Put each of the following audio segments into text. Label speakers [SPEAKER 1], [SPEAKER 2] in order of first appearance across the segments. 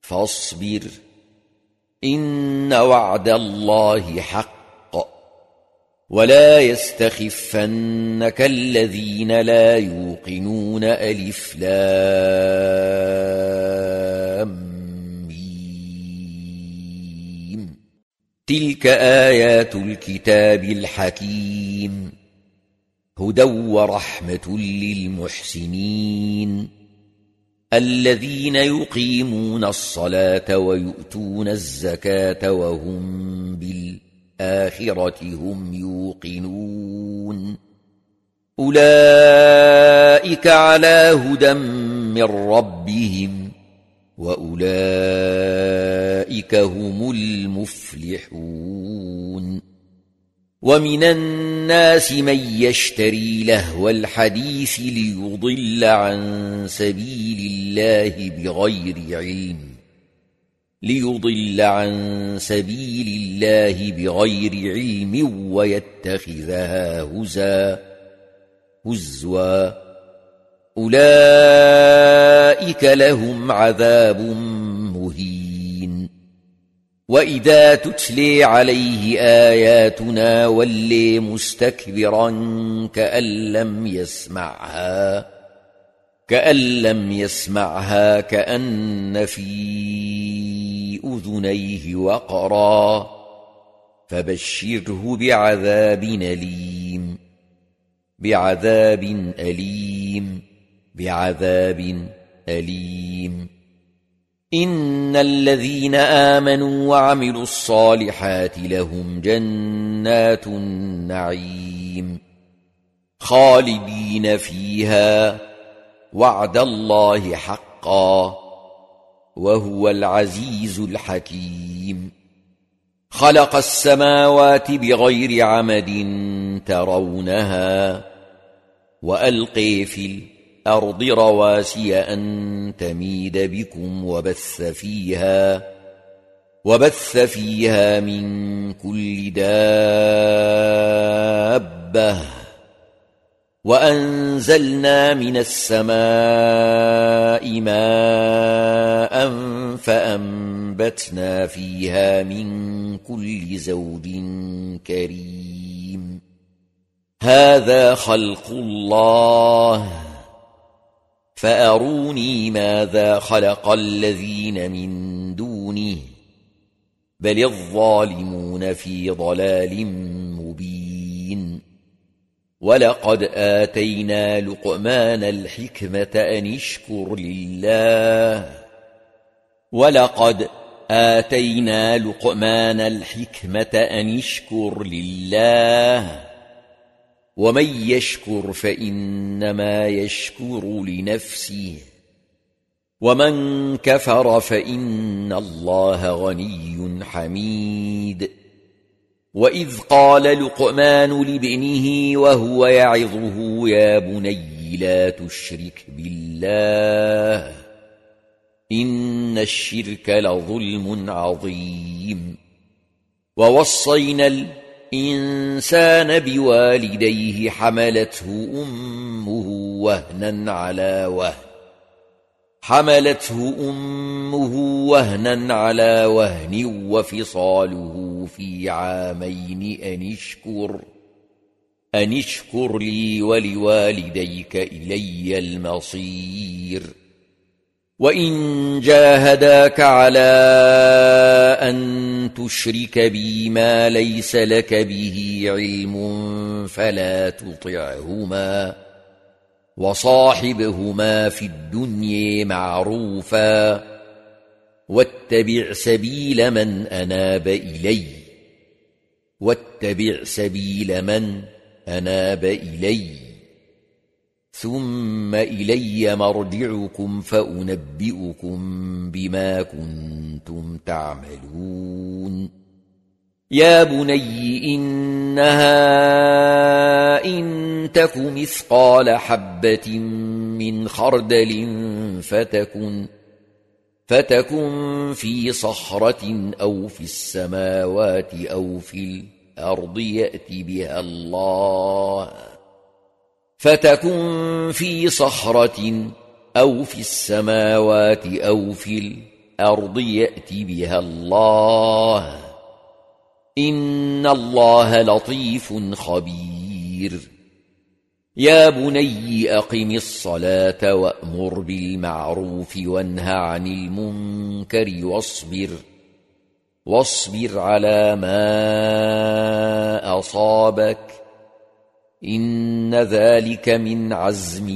[SPEAKER 1] فاصبر إن وعد الله حق ولا يستخفنك الذين لا يوقنون ألف لام ميم تلك آيات الكتاب الحكيم هدى ورحمة للمحسنين الذين يقيمون الصلاة ويؤتون الزكاة وهم بالآخرة هم يوقنون أولئك على هدى من ربهم وأولئك هم المفلحون ومن الناس من يشتري لهو الحديث ليضل عن سبيل الله بغير علم ويتخذها هزوا أولئك لهم عذاب مهين وإذا تتلي عليه آياتنا ولي مستكبرا كأن لم يسمعها كأن في أذنيه وقرا فبشره بعذاب أليم إن الذين آمنوا وعملوا الصالحات لهم جنات النعيم خالدين فيها وعد الله حقا وهو العزيز الحكيم خلق السماوات بغير عمد ترونها وألقي في الأرض رواسي أن تميد بكم وبث فيها من كل دابة وأنزلنا من السماء ماء فأنبتنا فيها من كل زوج كريم هذا خلق الله فأروني ماذا خلق الذين من دونه بل الظالمون في ضلال مبين ولقد آتينا لقمان الحكمة أن اشكر لله ومن يشكر فإنما يشكر لنفسه ومن كفر فإن الله غني حميد وإذ قال لقمان لابنه وهو يعظه يا بني لا تشرك بالله إن الشرك لظلم عظيم ووصينا الإنسان بوالديه حملته أمه وهنا على وهن وفصاله في عامين أن اشكر لي ولوالديك إلي المصير وإن جاهداك على أن تشرك بي ما ليس لك به علم فلا تطعهما وصاحبهما في الدنيا معروفا واتبع سبيل من أناب إلي ثم إلي مرجعكم فأنبئكم بما كنتم تعملون يا بني إنها إن تك مثقال حبة من خردل فتكن في صخرة أو في السماوات أو في الأرض يأت بها الله فتكن في صخرة أو في السماوات أو في الأرض يأت بها الله إن الله لطيف خبير يا بني أقم الصلاة وأمر بالمعروف وانه عن المنكر واصبر على ما أصابك إن ذلك من عزم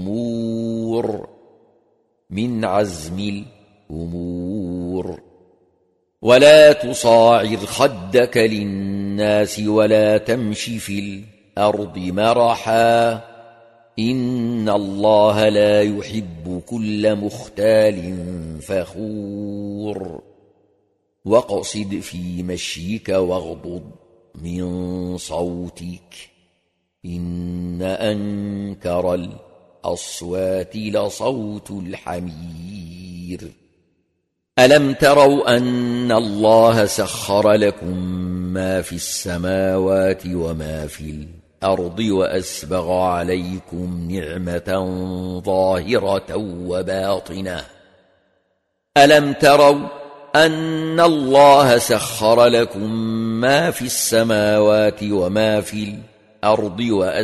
[SPEAKER 1] الأمور ولا تصاعر خدك للناس ولا تمش في الأرض مرحا إن الله لا يحب كل مختال فخور واقصد في مشيك واغضض من صوتك إن أنكر الأصوات لصوت الحمير ألم تروا أن الله سخر لكم ما في السماوات وما في الأرض وأسبغ عليكم نعمة ظاهرة وباطنة ألم تروا أن الله سخر لكم ما في السماوات وما في الأرض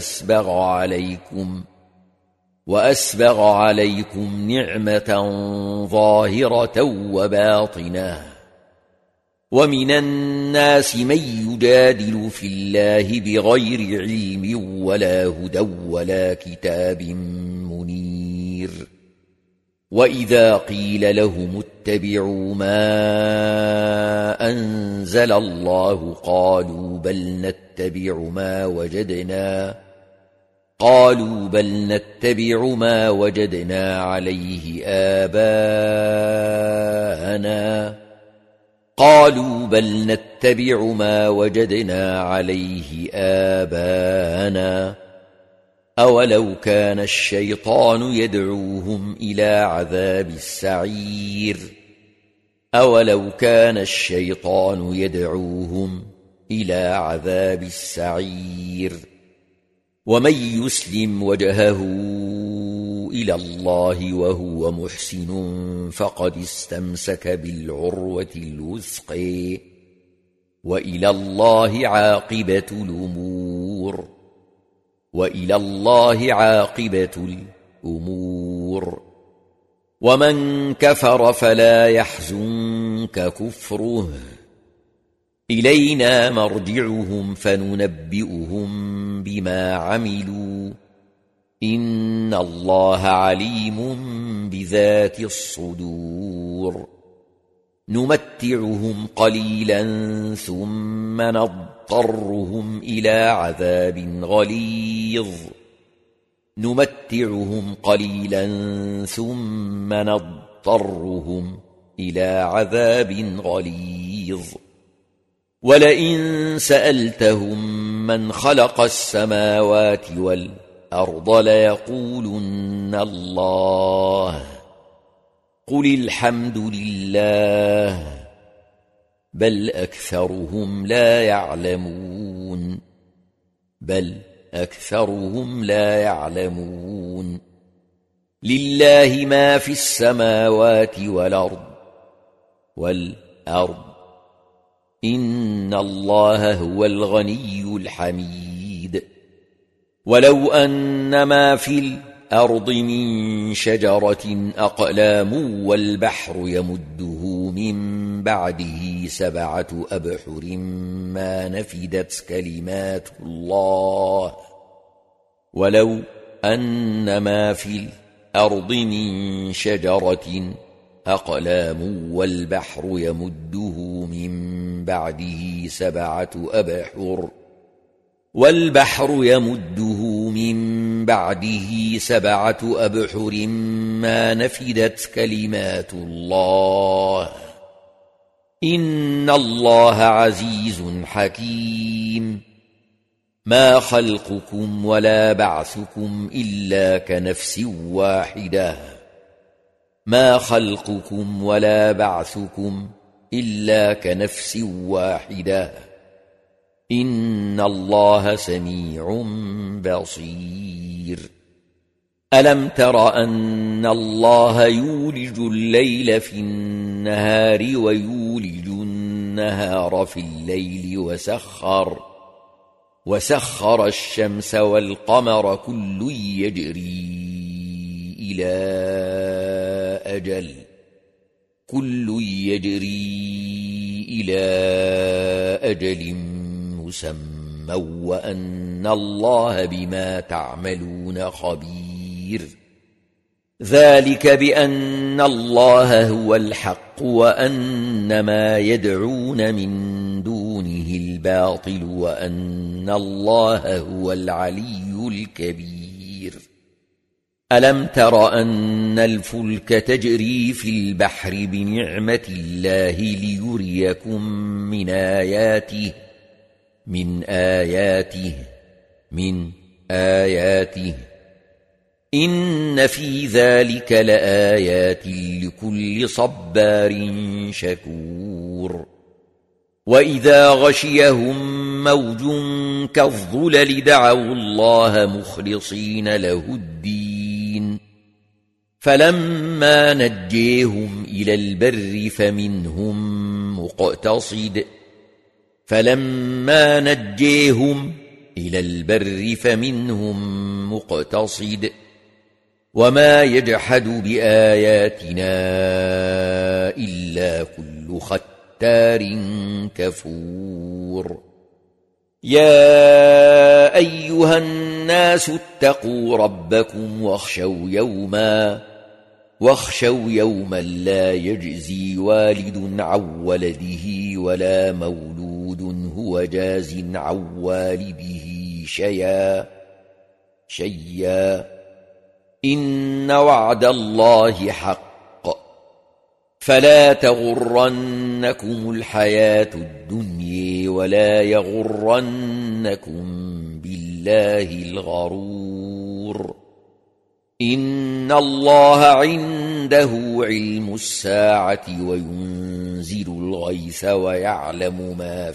[SPEAKER 1] وأسبغ عليكم نعمة ظاهرة وباطنة ومن الناس من يجادل في الله بغير علم ولا هدى ولا كتاب منير وإذا قيل لهم اتبعوا ما أنزل الله قالوا بل نتبع ما وجدنا عليه آباءنا أولو كان الشيطان يدعوهم إلى عذاب السعير ومن يسلم وجهه إلى الله وهو محسن فقد استمسك بالعروة الوثقى وإلى الله عاقبة الأمور ومن كفر فلا يحزنك كفره إلينا مرجعهم فننبئهم بما عملوا إن الله عليم بذات الصدور نمتعهم قليلا ثم نضطرهم إلى عذاب غليظ ولئن سألتهم من خلق السماوات والأرض ليقولن الله قل الحمد لله بل أكثرهم لا يعلمون لله ما في السماوات والأرض إن الله هو الغني الحميد ولو أن ما في الأرض من شجرة أقلام والبحر يمده من بعده 7 أبحر ما نفدت كلمات الله ولو أن ما في الأرض من شجرة أقلام والبحر يمده من بعده 7 أبحر ما نفدت كلمات الله إن الله عزيز حكيم ما خلقكم ولا بعثكم إلا كنفس واحدة إن الله سميع بصير ألم تر أن الله يولج الليل في النهار ويولج النهار في الليل وسخر الشمس والقمر كل يجري إلى أجل مسمى وأن الله بما تعملون خبير ذلك بأن الله هو الحق وأن ما يدعون من دونه الباطل وأن الله هو العلي الكبير ألم تر أن الفلك تجري في البحر بنعمة الله ليريكم من آياته إن في ذلك لآيات لكل صبار شكور وإذا غشيهم موج كالظلل دعوا الله مخلصين له الدين فلما نجيهم إلى البر فمنهم مقتصد وما يجحد بآياتنا إلا كل ختار كفور يا أيها الناس اتقوا ربكم واخشوا يوما لا يجزي والد عن ولده ولا مولود هو جاز عن والده شيئا إن وعد الله حق فلا تغرنكم الحياة الدنيا ولا يغرنكم بالله الغرور إن الله عنده علم الساعة وينزل الغيث ويعلم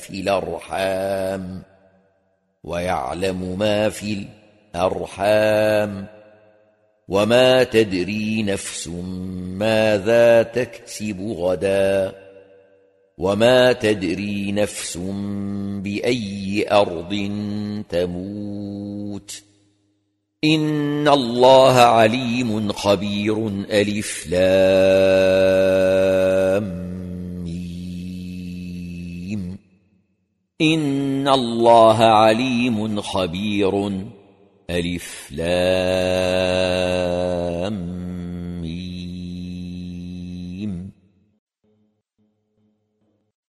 [SPEAKER 1] ما في الأرحام وما تدري نفس ماذا تكسب غدا وما تدري نفس بأي أرض تموت إن الله عليم خبير ألف لام ميم إن الله عليم خبير ألف لام ميم